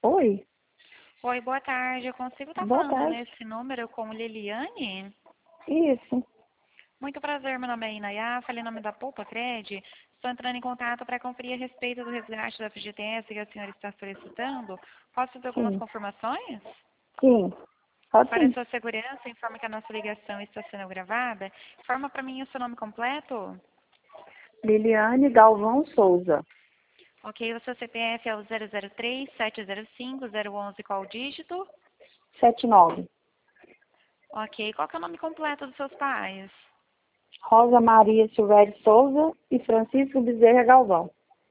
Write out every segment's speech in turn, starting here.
Oi, Oi, boa tarde. Eu consigo estar boa falando tarde. nesse número com Liliane? Isso, Muito prazer, meu nome é Inayá, falei em nome da Poupa Cred. Estou entrando em contato para conferir a respeito do resgate da FGTS que a senhora está solicitando. Posso ter algumas sim, confirmações? sim, pode Para sim. sua segurança, informe que a nossa ligação está sendo gravada. Informa para mim o seu nome completo. Liliane Galvão Souza, Ok, o seu CPF é o 003-705-011, qual o dígito? 79. Ok, qual que é o nome completo dos seus pais? Rosa Maria Silvério Souza e Francisco Bezerra Galvão.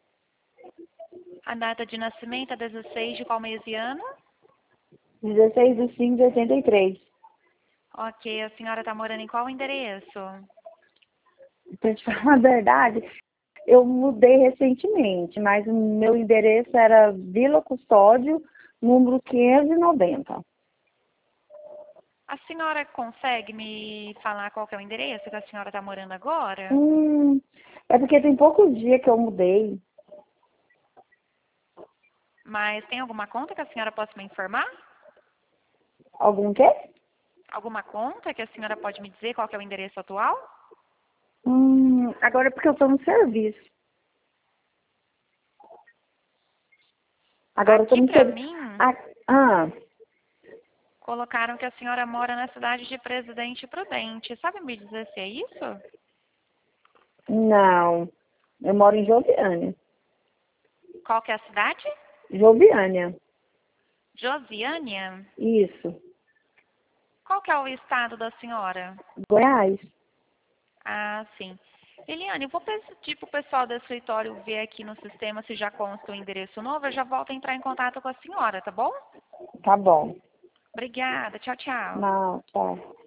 A data de nascimento é 16 de qual mês e ano? 16 de 5 de 83. Ok, a senhora está morando em qual endereço? Pra te falar a verdade, eu mudei recentemente, mas o meu endereço era Vila Custódio, número 590. A senhora consegue me falar qual que é o endereço que a senhora está morando agora? É porque tem poucos dias que eu mudei. Mas tem alguma conta que a senhora possa me informar? Algum quê? Alguma conta que a senhora pode me dizer qual que é o endereço atual? Agora é porque eu estou no serviço. Agora eu tô Aqui no para serviço. mim, Ah, ah, colocaram que a senhora mora na cidade de Presidente Prudente. Sabe me dizer se é isso? não. Eu moro em Joviânia. Qual que é a cidade? Joviânia. Josiânia? Isso. Qual que é o estado da senhora? Goiás. Ah, sim. Eliane, eu vou pedir para o pessoal do escritório ver aqui no sistema se já consta o endereço novo. Eu já volto a entrar em contato com a senhora, tá bom? Tá bom. Obrigada. Tchau, tchau. Não, tá.